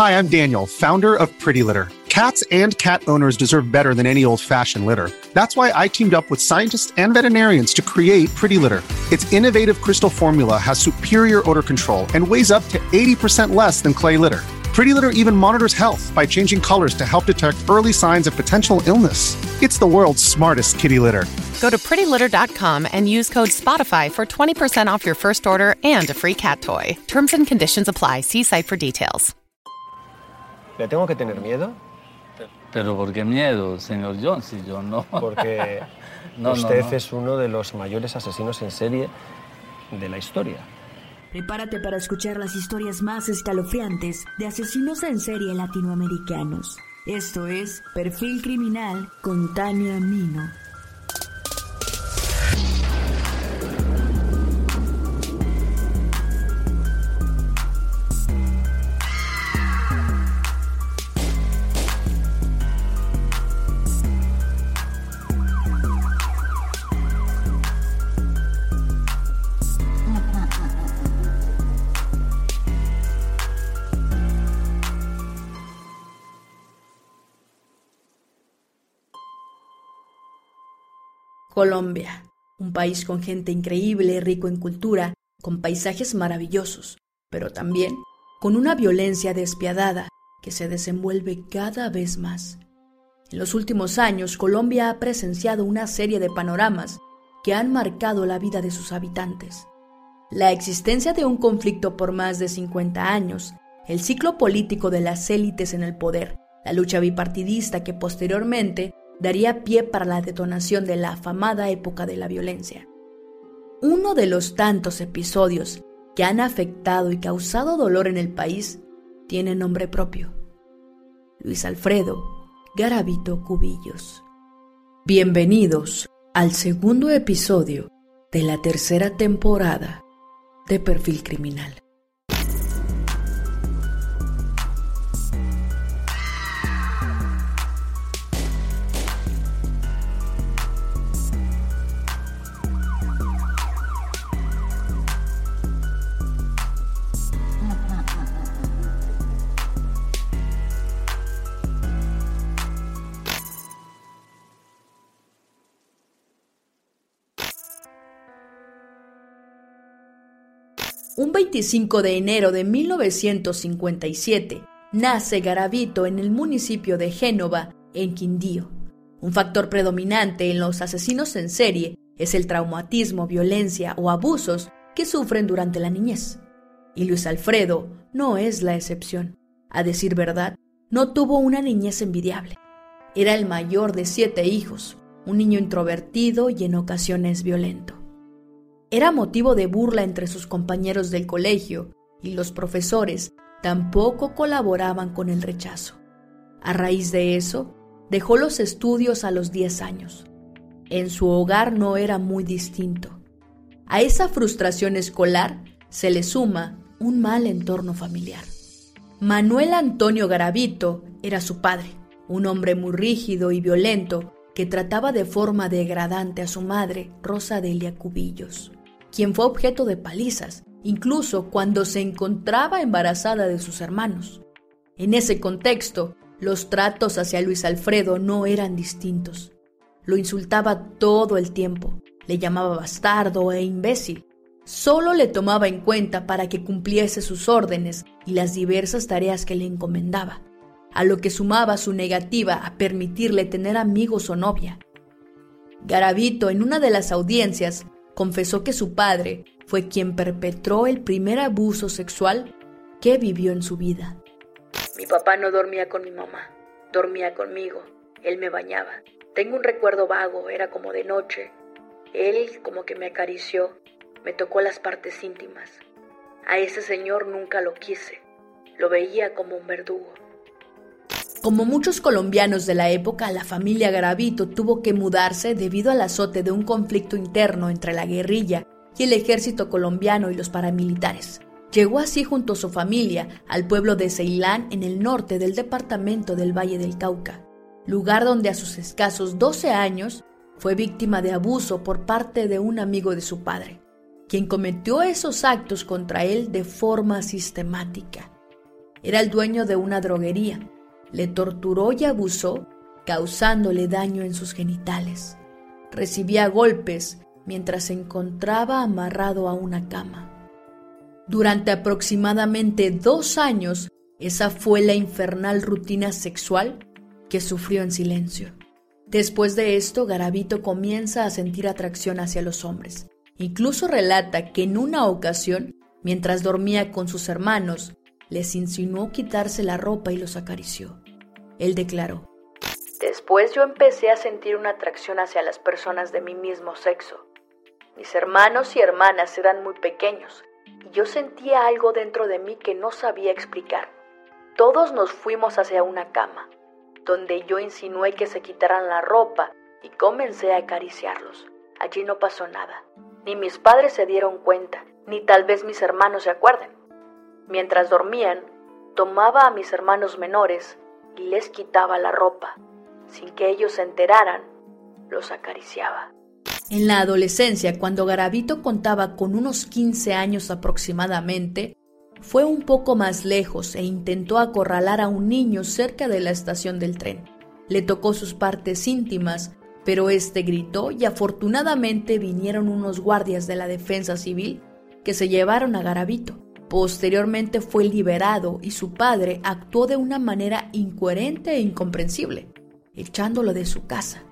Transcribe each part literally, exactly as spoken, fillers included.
Hi, I'm Daniel, founder of Pretty Litter. Cats and cat owners deserve better than any old-fashioned litter. That's why I teamed up with scientists and veterinarians to create Pretty Litter. Its innovative crystal formula has superior odor control and weighs up to eighty percent less than clay litter. Pretty Litter even monitors health by changing colors to help detect early signs of potential illness. It's the world's smartest kitty litter. Go to pretty litter dot com and use code SPOTIFY for twenty percent off your first order and a free cat toy. Terms and conditions apply. See site for details. ¿Le tengo que tener miedo? ¿Pero por qué miedo, señor Jones? Si yo no... Porque no, usted no, no. es uno de los mayores asesinos en serie de la historia. Prepárate para escuchar las historias más escalofriantes de asesinos en serie latinoamericanos. Esto es Perfil Criminal con Tania Mino. Colombia, un país con gente increíble, rico en cultura, con paisajes maravillosos, pero también con una violencia despiadada que se desenvuelve cada vez más. En los últimos años, Colombia ha presenciado una serie de panoramas que han marcado la vida de sus habitantes. La existencia de un conflicto por más de cincuenta años, el ciclo político de las élites en el poder, la lucha bipartidista que posteriormente daría pie para la detonación de la afamada época de la violencia. Uno de los tantos episodios que han afectado y causado dolor en el país tiene nombre propio: Luis Alfredo Garavito Cubillos. Bienvenidos al segundo episodio de la tercera temporada de Perfil Criminal. Un veinticinco de enero de mil novecientos cincuenta y siete nace Garavito en el municipio de Génova, en Quindío. Un factor predominante en los asesinos en serie es el traumatismo, violencia o abusos que sufren durante la niñez. Y Luis Alfredo no es la excepción. A decir verdad, no tuvo una niñez envidiable. Era el mayor de siete hijos, un niño introvertido y en ocasiones violento. Era motivo de burla entre sus compañeros del colegio y los profesores tampoco colaboraban con el rechazo. A raíz de eso, dejó los estudios a los diez años. En su hogar no era muy distinto. A esa frustración escolar se le suma un mal entorno familiar. Manuel Antonio Garavito era su padre, un hombre muy rígido y violento que trataba de forma degradante a su madre, Rosa Delia Cubillos, quien fue objeto de palizas, incluso cuando se encontraba embarazada de sus hermanos. En ese contexto, los tratos hacia Luis Alfredo no eran distintos. Lo insultaba todo el tiempo, le llamaba bastardo e imbécil. Solo le tomaba en cuenta para que cumpliese sus órdenes y las diversas tareas que le encomendaba, a lo que sumaba su negativa a permitirle tener amigos o novia. Garavito, en una de las audiencias, confesó que su padre fue quien perpetró el primer abuso sexual que vivió en su vida. Mi papá no dormía con mi mamá, dormía conmigo, él me bañaba. Tengo un recuerdo vago, era como de noche. Él como que me acarició, me tocó las partes íntimas. A ese señor nunca lo quise, lo veía como un verdugo. Como muchos colombianos de la época, la familia Garavito tuvo que mudarse debido al azote de un conflicto interno entre la guerrilla y el ejército colombiano y los paramilitares. Llegó así junto a su familia al pueblo de Ceilán, en el norte del departamento del Valle del Cauca, lugar donde a sus escasos doce años fue víctima de abuso por parte de un amigo de su padre, quien cometió esos actos contra él de forma sistemática. Era el dueño de una droguería. Le torturó y abusó, causándole daño en sus genitales. Recibía golpes mientras se encontraba amarrado a una cama. Durante aproximadamente dos años, esa fue la infernal rutina sexual que sufrió en silencio. Después de esto, Garavito comienza a sentir atracción hacia los hombres. Incluso relata que en una ocasión, mientras dormía con sus hermanos, les insinuó quitarse la ropa y los acarició. Él declaró: Después yo empecé a sentir una atracción hacia las personas de mi mismo sexo. Mis hermanos y hermanas eran muy pequeños y yo sentía algo dentro de mí que no sabía explicar. Todos nos fuimos hacia una cama, donde yo insinué que se quitaran la ropa y comencé a acariciarlos. Allí no pasó nada. Ni mis padres se dieron cuenta, ni tal vez mis hermanos se acuerden. Mientras dormían, tomaba a mis hermanos menores y les quitaba la ropa. Sin que ellos se enteraran, los acariciaba. En la adolescencia, cuando Garavito contaba con unos quince años aproximadamente, fue un poco más lejos e intentó acorralar a un niño cerca de la estación del tren. Le tocó sus partes íntimas, pero este gritó y afortunadamente vinieron unos guardias de la defensa civil que se llevaron a Garavito. Posteriormente fue liberado y su padre actuó de una manera incoherente e incomprensible, echándolo de su casa.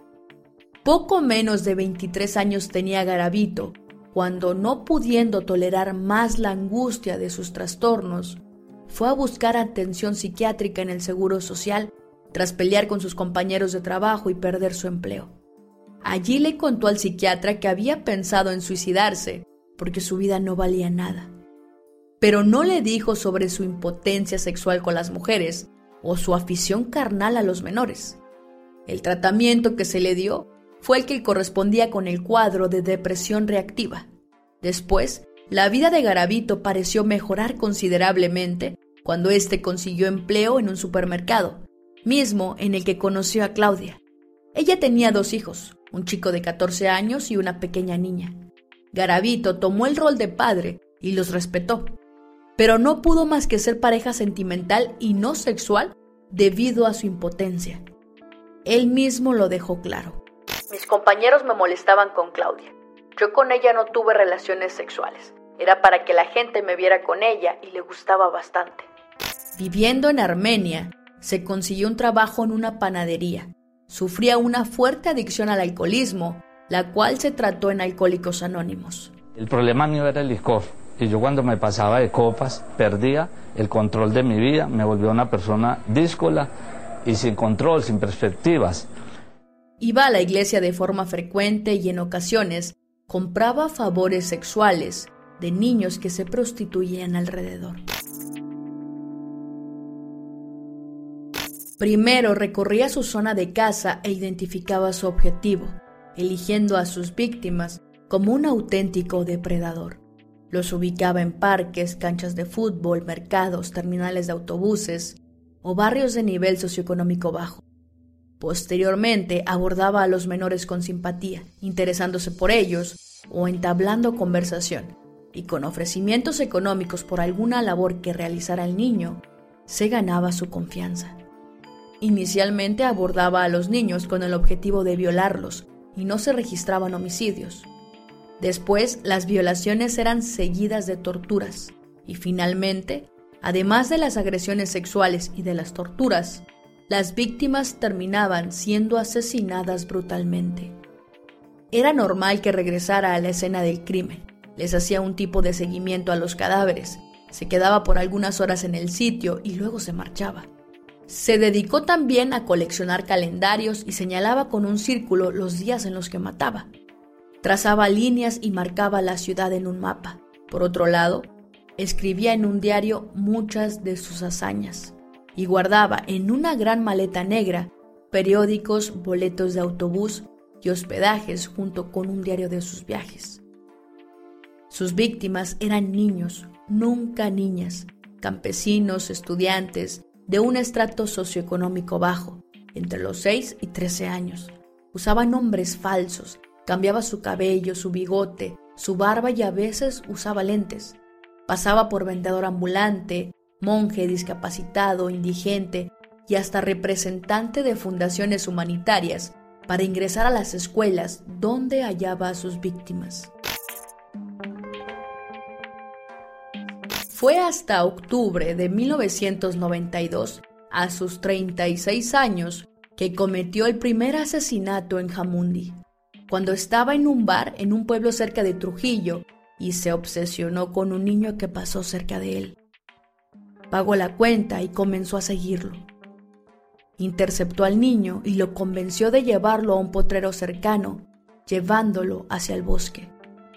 Poco menos de veintitrés años tenía Garavito cuando, no pudiendo tolerar más la angustia de sus trastornos, fue a buscar atención psiquiátrica en el Seguro Social tras pelear con sus compañeros de trabajo y perder su empleo. Allí le contó al psiquiatra que había pensado en suicidarse porque su vida no valía nada, pero no le dijo sobre su impotencia sexual con las mujeres o su afición carnal a los menores. El tratamiento que se le dio fue el que correspondía con el cuadro de depresión reactiva. Después, la vida de Garavito pareció mejorar considerablemente cuando éste consiguió empleo en un supermercado, mismo en el que conoció a Claudia. Ella tenía dos hijos, un chico de catorce años y una pequeña niña. Garavito tomó el rol de padre y los respetó, pero no pudo más que ser pareja sentimental y no sexual debido a su impotencia. Él mismo lo dejó claro. Mis compañeros me molestaban con Claudia. Yo con ella no tuve relaciones sexuales. Era para que la gente me viera con ella y le gustaba bastante. Viviendo en Armenia, se consiguió un trabajo en una panadería. Sufría una fuerte adicción al alcoholismo, la cual se trató en Alcohólicos Anónimos. El problema mío era el licor. Y yo cuando me pasaba de copas, perdía el control de mi vida, me volvía una persona díscola y sin control, sin perspectivas. Iba a la iglesia de forma frecuente y en ocasiones compraba favores sexuales de niños que se prostituían alrededor. Primero recorría su zona de caza e identificaba su objetivo, eligiendo a sus víctimas como un auténtico depredador. Los ubicaba en parques, canchas de fútbol, mercados, terminales de autobuses o barrios de nivel socioeconómico bajo. Posteriormente abordaba a los menores con simpatía, interesándose por ellos o entablando conversación, y con ofrecimientos económicos por alguna labor que realizara el niño, se ganaba su confianza. Inicialmente abordaba a los niños con el objetivo de violarlos y no se registraban homicidios. Después, las violaciones eran seguidas de torturas y finalmente, además de las agresiones sexuales y de las torturas, las víctimas terminaban siendo asesinadas brutalmente. Era normal que regresara a la escena del crimen, les hacía un tipo de seguimiento a los cadáveres, se quedaba por algunas horas en el sitio y luego se marchaba. Se dedicó también a coleccionar calendarios y señalaba con un círculo los días en los que mataba. Trazaba líneas y marcaba la ciudad en un mapa. Por otro lado, escribía en un diario muchas de sus hazañas y guardaba en una gran maleta negra periódicos, boletos de autobús y hospedajes junto con un diario de sus viajes. Sus víctimas eran niños, nunca niñas, campesinos, estudiantes, de un estrato socioeconómico bajo, entre los seis y trece años. Usaba nombres falsos, cambiaba su cabello, su bigote, su barba y a veces usaba lentes. Pasaba por vendedor ambulante, monje discapacitado, indigente y hasta representante de fundaciones humanitarias para ingresar a las escuelas donde hallaba a sus víctimas. Fue hasta octubre de mil novecientos noventa y dos, a sus treinta y seis años, que cometió el primer asesinato en Jamundí, cuando estaba en un bar en un pueblo cerca de Trujillo y se obsesionó con un niño que pasó cerca de él. Pagó la cuenta y comenzó a seguirlo. Interceptó al niño y lo convenció de llevarlo a un potrero cercano, llevándolo hacia el bosque.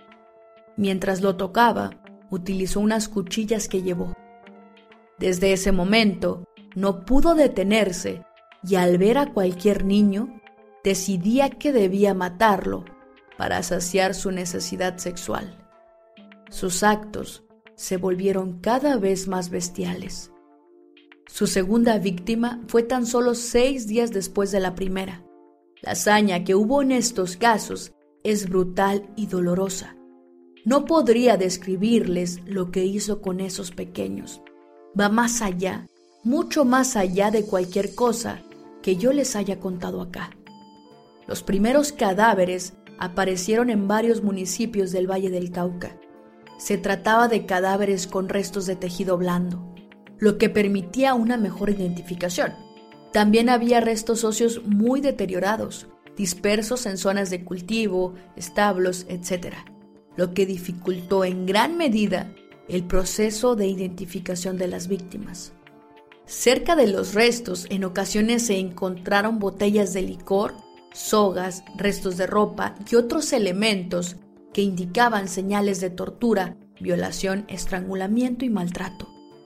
Mientras lo tocaba, utilizó unas cuchillas que llevó. Desde ese momento, no pudo detenerse y al ver a cualquier niño, decidía que debía matarlo para saciar su necesidad sexual. Sus actos se volvieron cada vez más bestiales. Su segunda víctima fue tan solo seis días después de la primera. La hazaña que hubo en estos casos es brutal y dolorosa. No podría describirles lo que hizo con esos pequeños. Va más allá, mucho más allá de cualquier cosa que yo les haya contado acá. Los primeros cadáveres aparecieron en varios municipios del Valle del Cauca. Se trataba de cadáveres con restos de tejido blando, lo que permitía una mejor identificación. También había restos óseos muy deteriorados, dispersos en zonas de cultivo, establos, etcétera, lo que dificultó en gran medida el proceso de identificación de las víctimas. Cerca de los restos, en ocasiones se encontraron botellas de licor, sogas, restos de ropa y otros elementos que indicaban señales de tortura, violación, estrangulamiento y maltrato.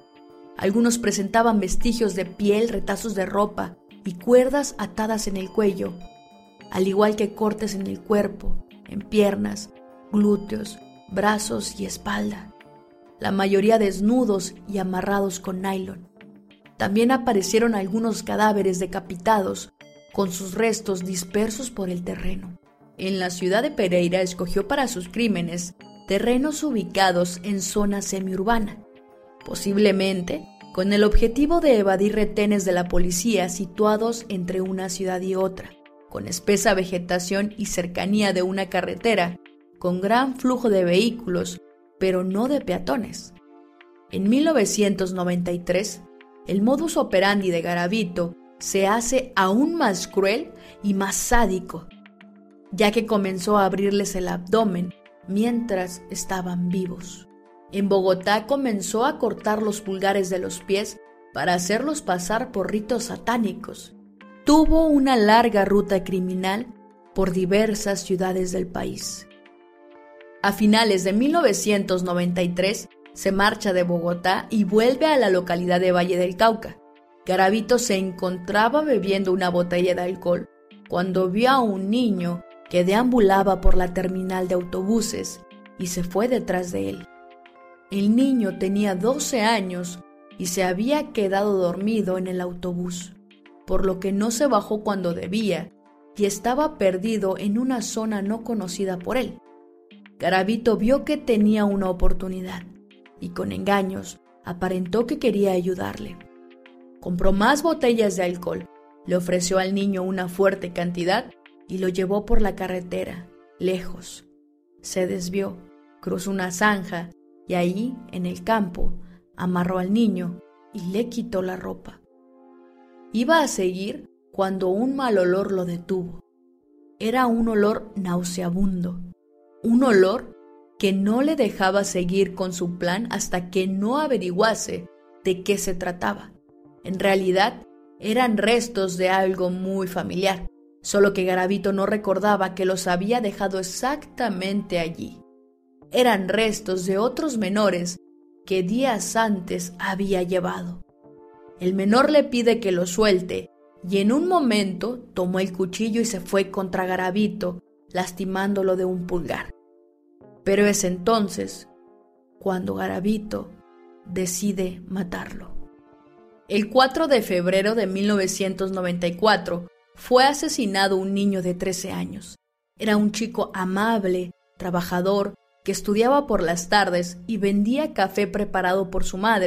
Algunos presentaban vestigios de piel, retazos de ropa y cuerdas atadas en el cuello, al igual que cortes en el cuerpo, en piernas, glúteos, brazos y espalda, la mayoría desnudos y amarrados con nylon. También aparecieron algunos cadáveres decapitados, con sus restos dispersos por el terreno. En la ciudad de Pereira escogió para sus crímenes terrenos ubicados en zona semiurbana, posiblemente con el objetivo de evadir retenes de la policía situados entre una ciudad y otra, con espesa vegetación y cercanía de una carretera, con gran flujo de vehículos, pero no de peatones. En mil novecientos noventa y tres, el modus operandi de Garavito se hace aún más cruel y más sádico, ya que comenzó a abrirles el abdomen mientras estaban vivos. En Bogotá comenzó a cortar los pulgares de los pies para hacerlos pasar por ritos satánicos. Tuvo una larga ruta criminal por diversas ciudades del país. A finales de mil novecientos noventa y tres se marcha de Bogotá y vuelve a la localidad de Valle del Cauca. Garavito se encontraba bebiendo una botella de alcohol cuando vio a un niño que deambulaba por la terminal de autobuses y se fue detrás de él. El niño tenía doce años y se había quedado dormido en el autobús, por lo que no se bajó cuando debía y estaba perdido en una zona no conocida por él. Garavito vio que tenía una oportunidad y con engaños aparentó que quería ayudarle. Compró más botellas de alcohol, le ofreció al niño una fuerte cantidad y lo llevó por la carretera, lejos. Se desvió, cruzó una zanja y ahí, en el campo, amarró al niño y le quitó la ropa. Iba a seguir cuando un mal olor lo detuvo. Era un olor nauseabundo, un olor que no le dejaba seguir con su plan hasta que no averiguase de qué se trataba. En realidad, eran restos de algo muy familiar, solo que Garavito no recordaba que los había dejado exactamente allí. Eran restos de otros menores que días antes había llevado. El menor le pide que lo suelte y en un momento tomó el cuchillo y se fue contra Garavito, lastimándolo de un pulgar. Pero es entonces cuando Garavito decide matarlo. El cuatro de febrero de mil novecientos noventa y cuatro fue asesinado un niño de trece años. Era un chico amable, trabajador, que estudiaba por las tardes y vendía café preparado por su madre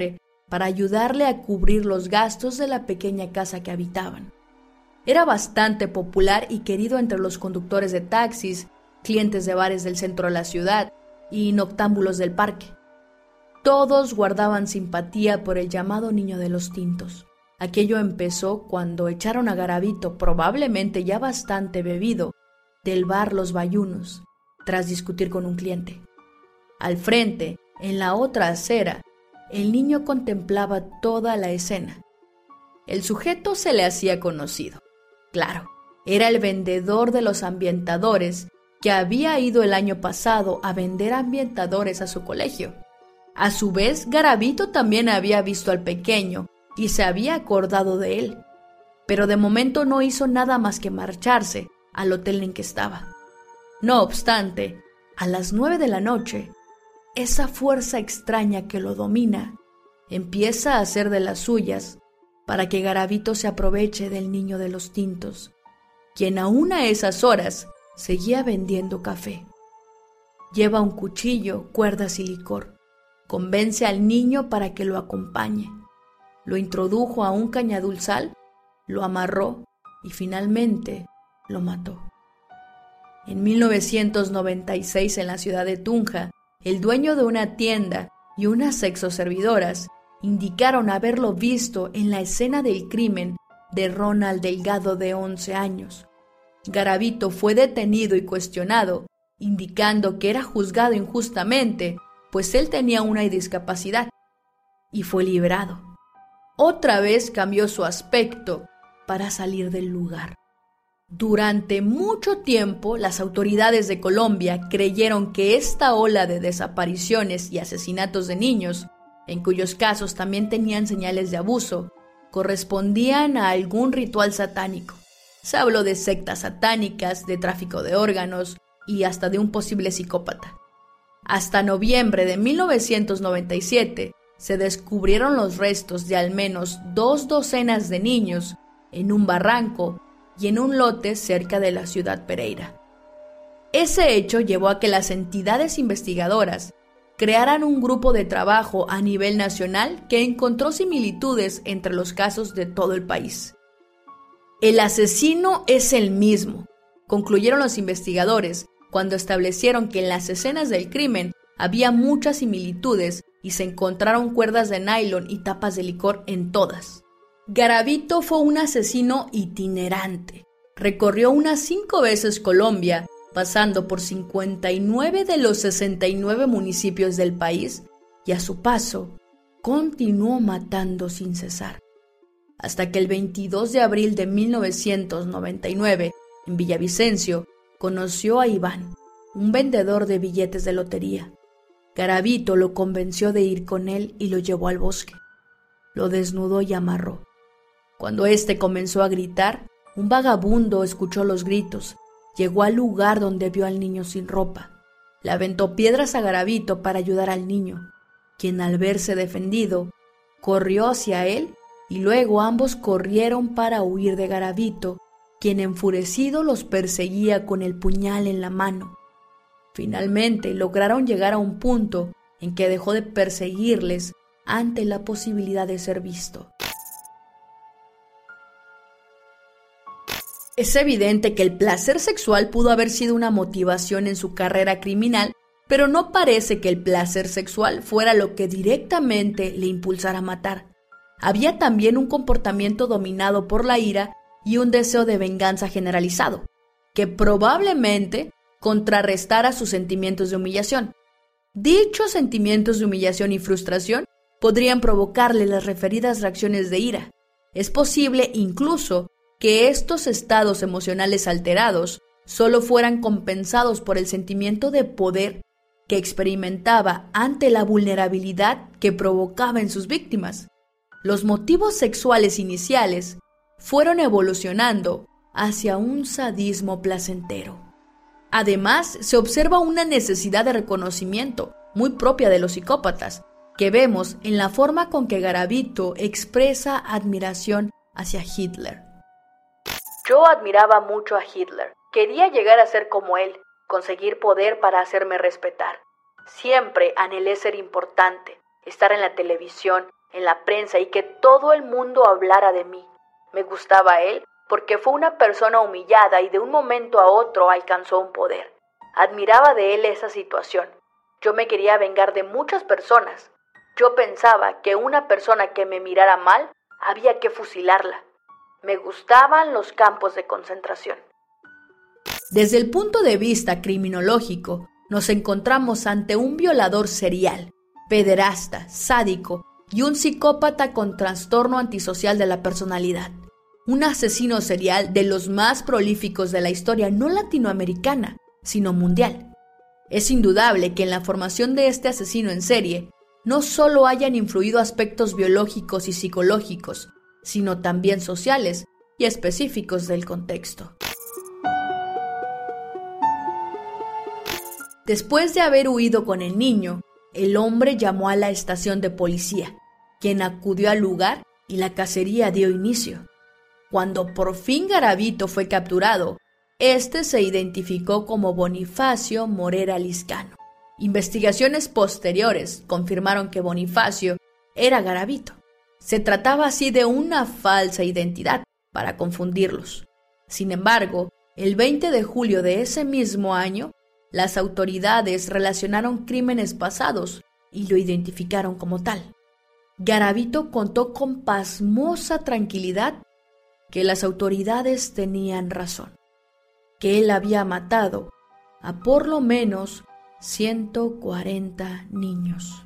para ayudarle a cubrir los gastos de la pequeña casa que habitaban. Era bastante popular y querido entre los conductores de taxis, clientes de bares del centro de la ciudad y noctámbulos del parque. Todos guardaban simpatía por el llamado niño de los tintos. Aquello empezó cuando echaron a Garavito, probablemente ya bastante bebido, del bar Los Bayunos, tras discutir con un cliente. Al frente, en la otra acera, el niño contemplaba toda la escena. El sujeto se le hacía conocido. Claro, era el vendedor de los ambientadores que había ido el año pasado a vender ambientadores a su colegio. A su vez, Garavito también había visto al pequeño y se había acordado de él, pero de momento no hizo nada más que marcharse al hotel en que estaba. No obstante, a las nueve de la noche, esa fuerza extraña que lo domina empieza a hacer de las suyas para que Garavito se aproveche del niño de los tintos, quien aún a esas horas seguía vendiendo café. Lleva un cuchillo, cuerdas y licor. Convence al niño para que lo acompañe. Lo introdujo a un cañaduzal, lo amarró y finalmente lo mató. En mil novecientos noventa y seis, en la ciudad de Tunja, el dueño de una tienda y unas sexoservidoras indicaron haberlo visto en la escena del crimen de Ronald Delgado, de once años. Garavito fue detenido y cuestionado, indicando que era juzgado injustamente, pues él tenía una discapacidad, y fue liberado. Otra vez cambió su aspecto para salir del lugar. Durante mucho tiempo, las autoridades de Colombia creyeron que esta ola de desapariciones y asesinatos de niños, en cuyos casos también tenían señales de abuso, correspondían a algún ritual satánico. Se habló de sectas satánicas, de tráfico de órganos y hasta de un posible psicópata. Hasta noviembre de mil novecientos noventa y siete se descubrieron los restos de al menos dos docenas de niños en un barranco y en un lote cerca de la ciudad Pereira. Ese hecho llevó a que las entidades investigadoras crearan un grupo de trabajo a nivel nacional que encontró similitudes entre los casos de todo el país. El asesino es el mismo, concluyeron los investigadores cuando establecieron que en las escenas del crimen había muchas similitudes y se encontraron cuerdas de nylon y tapas de licor en todas. Garavito fue un asesino itinerante. Recorrió unas cinco veces Colombia, pasando por cincuenta y nueve de los sesenta y nueve municipios del país, y a su paso continuó matando sin cesar. Hasta que el veintidós de abril de mil novecientos noventa y nueve, en Villavicencio, conoció a Iván, un vendedor de billetes de lotería. Garavito lo convenció de ir con él y lo llevó al bosque. Lo desnudó y amarró. Cuando éste comenzó a gritar, un vagabundo escuchó los gritos, llegó al lugar donde vio al niño sin ropa. Le aventó piedras a Garavito para ayudar al niño, quien al verse defendido, corrió hacia él y luego ambos corrieron para huir de Garavito, quien enfurecido los perseguía con el puñal en la mano. Finalmente lograron llegar a un punto en que dejó de perseguirles ante la posibilidad de ser visto. Es evidente que el placer sexual pudo haber sido una motivación en su carrera criminal, pero no parece que el placer sexual fuera lo que directamente le impulsara a matar. Había también un comportamiento dominado por la ira y un deseo de venganza generalizado, que probablemente contrarrestara sus sentimientos de humillación. Dichos sentimientos de humillación y frustración podrían provocarle las referidas reacciones de ira. Es posible incluso que estos estados emocionales alterados solo fueran compensados por el sentimiento de poder que experimentaba ante la vulnerabilidad que provocaba en sus víctimas. Los motivos sexuales iniciales fueron evolucionando hacia un sadismo placentero. Además, se observa una necesidad de reconocimiento muy propia de los psicópatas, que vemos en la forma con que Garavito expresa admiración hacia Hitler. Yo admiraba mucho a Hitler. Quería llegar a ser como él, conseguir poder para hacerme respetar. Siempre anhelé ser importante, estar en la televisión, en la prensa y que todo el mundo hablara de mí. Me gustaba él porque fue una persona humillada y de un momento a otro alcanzó un poder. Admiraba de él esa situación. Yo me quería vengar de muchas personas. Yo pensaba que una persona que me mirara mal había que fusilarla. Me gustaban los campos de concentración. Desde el punto de vista criminológico, nos encontramos ante un violador serial, pederasta, sádico y un psicópata con trastorno antisocial de la personalidad. Un asesino serial de los más prolíficos de la historia no latinoamericana, sino mundial. Es indudable que en la formación de este asesino en serie no solo hayan influido aspectos biológicos y psicológicos, sino también sociales y específicos del contexto. Después de haber huido con el niño, el hombre llamó a la estación de policía, quien acudió al lugar y la cacería dio inicio. Cuando por fin Garavito fue capturado, este se identificó como Bonifacio Morera Liscano. Investigaciones posteriores confirmaron que Bonifacio era Garavito. Se trataba así de una falsa identidad para confundirlos. Sin embargo, el veinte de julio de ese mismo año, las autoridades relacionaron crímenes pasados y lo identificaron como tal. Garavito contó con pasmosa tranquilidad que las autoridades tenían razón, que él había matado a por lo menos ciento cuarenta niños.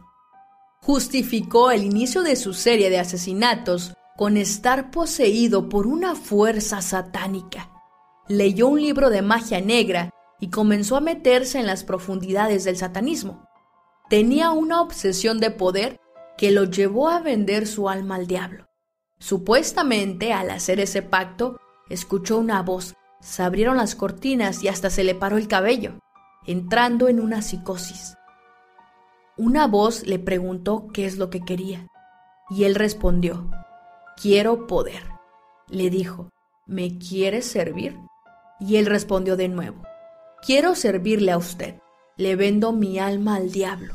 Justificó el inicio de su serie de asesinatos con estar poseído por una fuerza satánica. Leyó un libro de magia negra y comenzó a meterse en las profundidades del satanismo. Tenía una obsesión de poder que lo llevó a vender su alma al diablo. Supuestamente, al hacer ese pacto, escuchó una voz, se abrieron las cortinas y hasta se le paró el cabello, entrando en una psicosis. Una voz le preguntó qué es lo que quería, y él respondió: quiero poder. Le dijo: ¿me quieres servir? Y él respondió de nuevo: quiero servirle a usted, le vendo mi alma al diablo.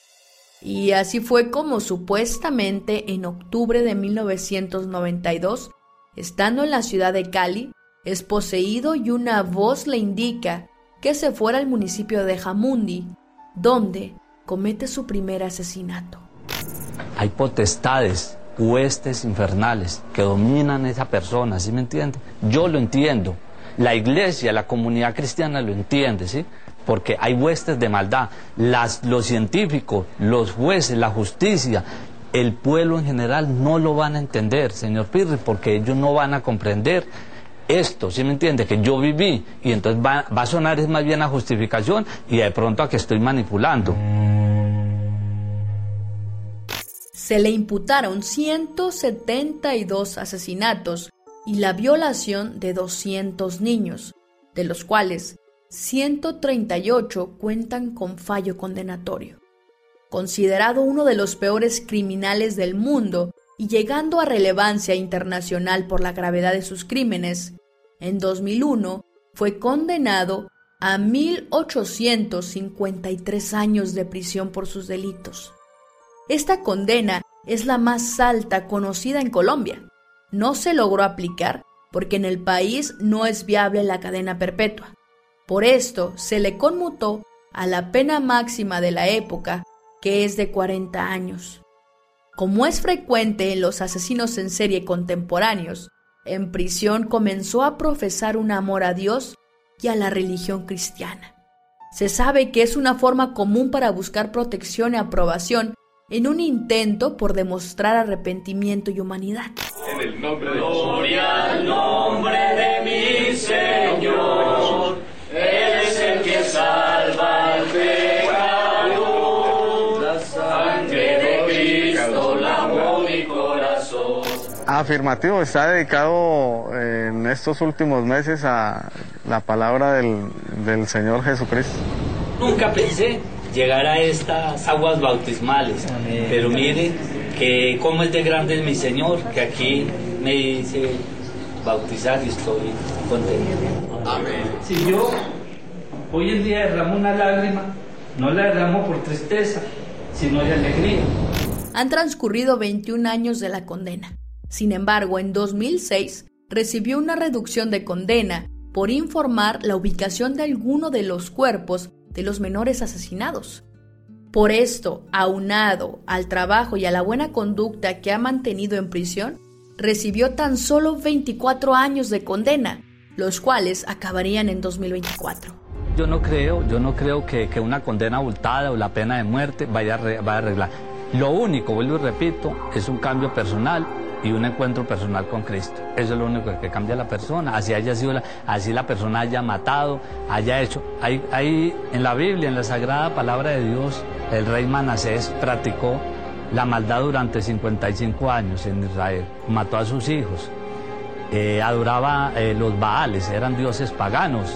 Y así fue como supuestamente en octubre de mil novecientos noventa y dos, estando en la ciudad de Cali, es poseído y una voz le indica que se fuera al municipio de Jamundí, donde comete su primer asesinato. Hay potestades, huestes infernales que dominan a esa persona, ¿sí me entiende? Yo lo entiendo. La iglesia, la comunidad cristiana lo entiende, ¿sí? Porque hay huestes de maldad. Las, los científicos, los jueces, la justicia, el pueblo en general no lo van a entender, señor Pirri, porque ellos no van a comprender esto, ¿sí me entiende? Que yo viví, y entonces va, va a sonar es más bien a justificación y de pronto a que estoy manipulando. Se le imputaron ciento setenta y dos asesinatos y la violación de doscientos niños, de los cuales ciento treinta y ocho cuentan con fallo condenatorio. Considerado uno de los peores criminales del mundo y llegando a relevancia internacional por la gravedad de sus crímenes, en dos mil uno fue condenado a mil ochocientos cincuenta y tres años de prisión por sus delitos. Esta condena es la más alta conocida en Colombia. No se logró aplicar porque en el país no es viable la cadena perpetua. Por esto se le conmutó a la pena máxima de la época, que es de cuarenta años. Como es frecuente en los asesinos en serie contemporáneos, en prisión comenzó a profesar un amor a Dios y a la religión cristiana. Se sabe que es una forma común para buscar protección y aprobación en un intento por demostrar arrepentimiento y humanidad. En el nombre de Gloria al nombre de mi Señor, Él es el que salva al pecador, la sangre de Cristo lavó mi corazón. Afirmativo, está dedicado en estos últimos meses a la palabra del, del Señor Jesucristo. Nunca pensé llegar a estas aguas bautismales, amén. Pero mire que cómo es de grande mi Señor, que aquí me hice bautizar y estoy contento. Amén. Si yo hoy en día derramo una lágrima, no la derramo por tristeza, sino de alegría. Han transcurrido veintiún años de la condena. Sin embargo, en dos mil seis recibió una reducción de condena por informar la ubicación de alguno de los cuerpos de los menores asesinados. Por esto, aunado al trabajo y a la buena conducta que ha mantenido en prisión, recibió tan solo veinticuatro años de condena, los cuales acabarían en dos mil veinticuatro. Yo no creo, yo no creo que, que una condena abultada o la pena de muerte vaya a, re, vaya a arreglar. Lo único, vuelvo y repito, es un cambio personal y un encuentro personal con Cristo. Eso es lo único que cambia a la persona, así haya sido la, así la persona haya matado, haya hecho. Hay, hay en la Biblia, en la Sagrada Palabra de Dios, el rey Manasés practicó la maldad durante cincuenta y cinco años en Israel, mató a sus hijos, eh, adoraba eh, los Baales, eran dioses paganos,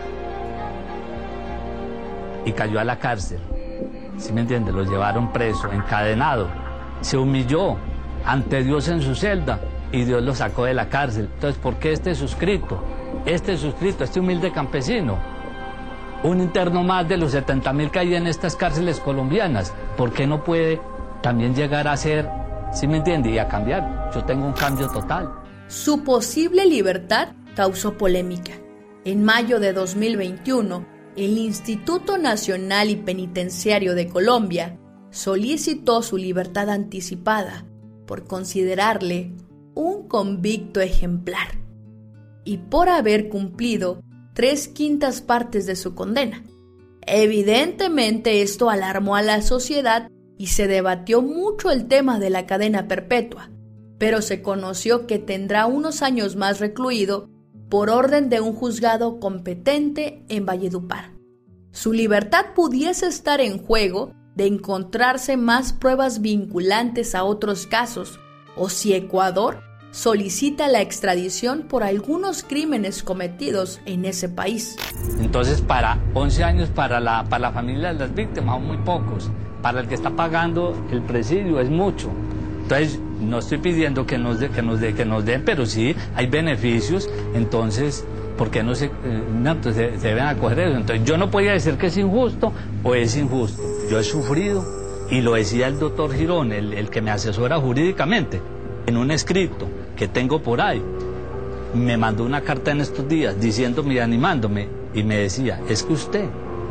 y cayó a la cárcel. ¿Sí me entiende? Lo llevaron preso, encadenado, se humilló ante Dios en su celda y Dios lo sacó de la cárcel. Entonces, ¿por qué este suscrito? Este suscrito, este humilde campesino, un interno más de los setenta mil que hay en estas cárceles colombianas, ¿por qué no puede también llegar a ser, ¿sí me entiende? Y a cambiar. Yo tengo un cambio total. Su posible libertad causó polémica. En mayo de dos mil veintiuno, el Instituto Nacional y Penitenciario de Colombia solicitó su libertad anticipada por considerarle un convicto ejemplar y por haber cumplido tres quintas partes de su condena. Evidentemente esto alarmó a la sociedad y se debatió mucho el tema de la cadena perpetua, pero se conoció que tendrá unos años más recluido por orden de un juzgado competente en Valledupar. Su libertad pudiese estar en juego de encontrarse más pruebas vinculantes a otros casos, o si Ecuador solicita la extradición por algunos crímenes cometidos en ese país. Entonces, para once años para la, para la familia de las víctimas son muy pocos. Para el que está pagando el presidio es mucho. Entonces, no estoy pidiendo que nos, de, que nos, de, que nos den, pero sí hay beneficios. Entonces, ¿por qué no se, eh, no, entonces, se, se deben acoger eso? Entonces, yo no podía decir que es injusto o es injusto. Yo he sufrido, y lo decía el doctor Girón, el, el que me asesora jurídicamente, en un escrito que tengo por ahí. Me mandó una carta en estos días diciéndome y animándome, y me decía, es que usted,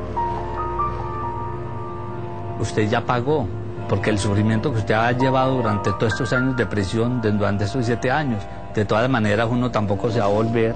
usted ya pagó, porque el sufrimiento que usted ha llevado durante todos estos años de prisión, durante estos siete años, de todas maneras uno tampoco se va a volver,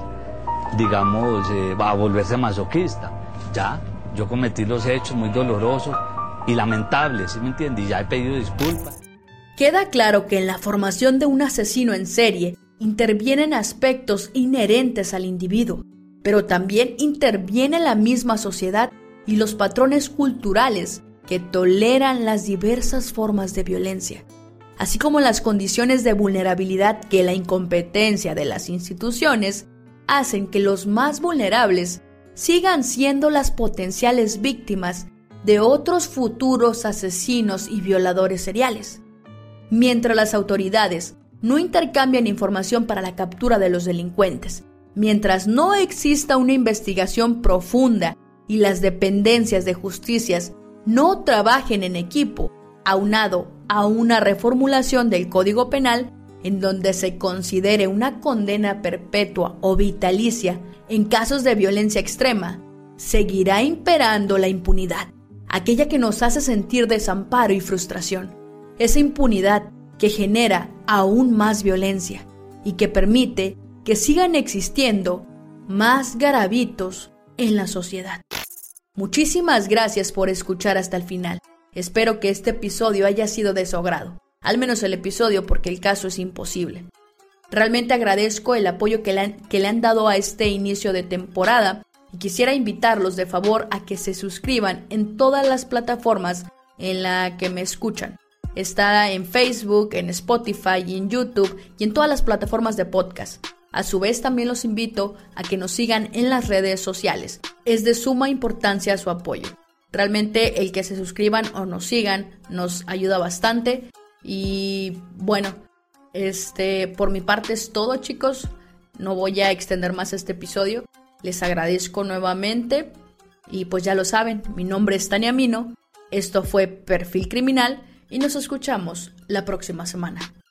digamos, eh, va a volverse masoquista. Ya, yo cometí los hechos muy dolorosos y lamentables, ¿sí me entiende? Y ya he pedido disculpas. Queda claro que en la formación de un asesino en serie intervienen aspectos inherentes al individuo, pero también interviene la misma sociedad y los patrones culturales que toleran las diversas formas de violencia, así como las condiciones de vulnerabilidad que la incompetencia de las instituciones hacen que los más vulnerables sigan siendo las potenciales víctimas de otros futuros asesinos y violadores seriales. Mientras las autoridades no intercambian información para la captura de los delincuentes, mientras no exista una investigación profunda y las dependencias de justicias no trabajen en equipo, aunado a una reformulación del Código Penal en donde se considere una condena perpetua o vitalicia en casos de violencia extrema, seguirá imperando la impunidad, aquella que nos hace sentir desamparo y frustración. Esa impunidad que genera aún más violencia y que permite que sigan existiendo más garabitos en la sociedad. Muchísimas gracias por escuchar hasta el final. Espero que este episodio haya sido de su agrado, al menos el episodio, porque el caso es imposible. Realmente agradezco el apoyo que le han, que le han dado a este inicio de temporada y quisiera invitarlos de favor a que se suscriban en todas las plataformas en las que me escuchan. Está en Facebook, en Spotify y en YouTube y en todas las plataformas de podcast. A su vez, también los invito a que nos sigan en las redes sociales. Es de suma importancia su apoyo. Realmente el que se suscriban o nos sigan nos ayuda bastante. Y bueno, este, por mi parte es todo, chicos. No voy a extender más este episodio. Les agradezco nuevamente. Y pues ya lo saben, mi nombre es Tania Mino. Esto fue Perfil Criminal. y nos escuchamos la próxima semana.